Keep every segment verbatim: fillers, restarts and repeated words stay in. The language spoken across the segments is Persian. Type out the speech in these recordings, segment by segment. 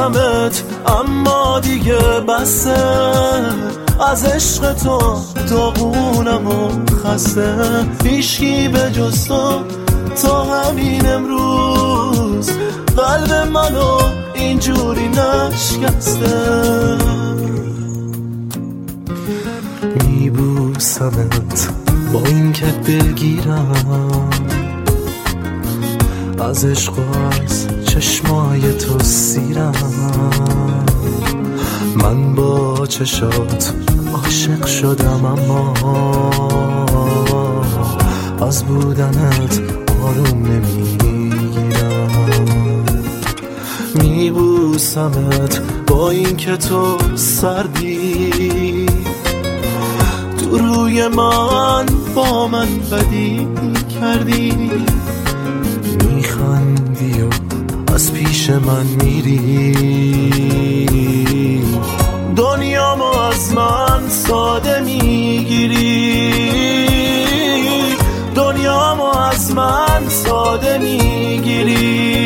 میبوسمت اما دیگه بسه، از عشق تو داغونم و خسته، هیچکی به جز تو تا همین امروز قلب منو اینجوری نشکسته. میبوسمت با این که دلگیرم، از عشق و از چشمای تو سیرم، من با چشات عاشق شدم اما از بودنت آروم نمیگیرم. میبوسمت با این که تو سردی، تو روی من با من بدی کردی، میخندی و از پیش من میری، دنیامو از من ساده میگیری، دنیامو از من ساده میگیری.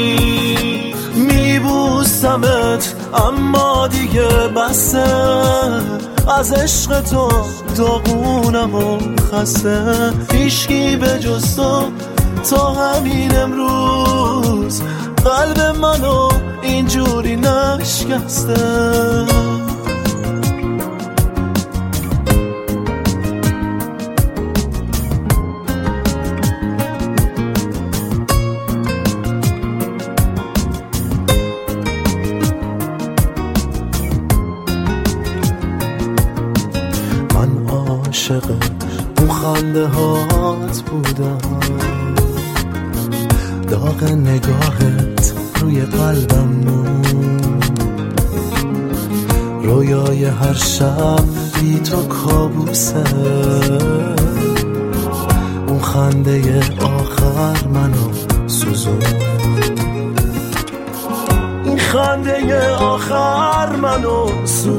میبوسمت اما دیگه بسه، از عشق تو داغونم و خسته، هیچکی به جز تو تا همین امروز قلب منو اینجوری نشکسته. من عاشق اون خنده هات بودم، داغ نگاهت روی قلبم موند، رویای هر شب بی تو کابوسه، اون خنده آخر منو سوزون، این خنده آخر منو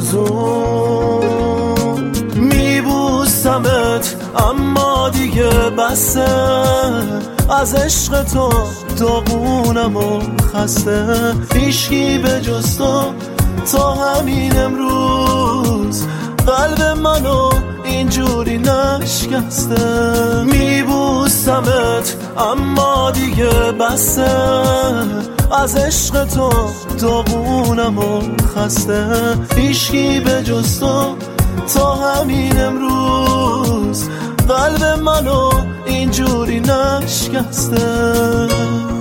سوزون. میبوسمت اما دیگه بسه، از عشق تو داغونم و خسته، هیچکی به جز تو تا همین امروز قلب منو اینجوری نشکسته. میبوسمت اما دیگه بسه، از عشق تو داغونم و خسته، هیچکی به جز تو تا همین امروز قلب منو اینجوری نشکسته.